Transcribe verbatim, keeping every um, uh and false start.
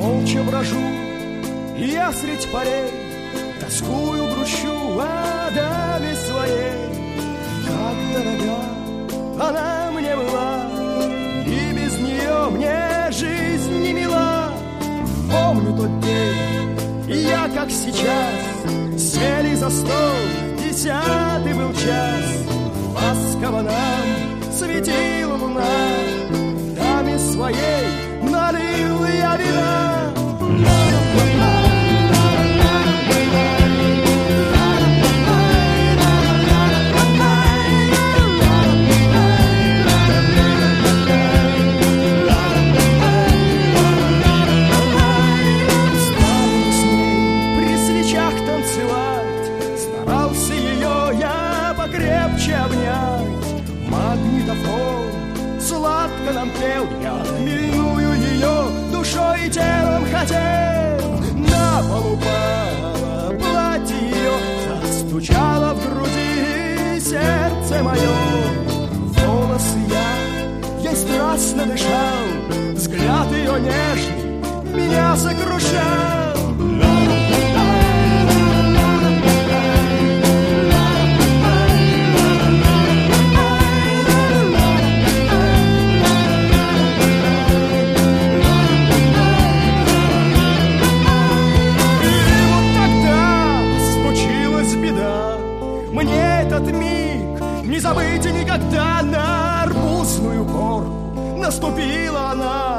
молча брожу, и я средь полей тоскую, грущу о даме своей. Как дорога она мне была, и без нее мне жизнь не мила. Помню тот день, и я, как сейчас, сели за стол, десятый был час. Ласково нам светила луна, даме своей налил я вина. Старался ее я покрепче обнять. Магнитофон сладко нам пел, я хмельную ее душой и телом хотел. На полу упало платье ее, застучало в груди сердце мое. Волосы я, ей страстно дышал, взгляд ее нежный меня сокрушал. Мне этот миг не забыть никогда. На арбузную горку наступила она.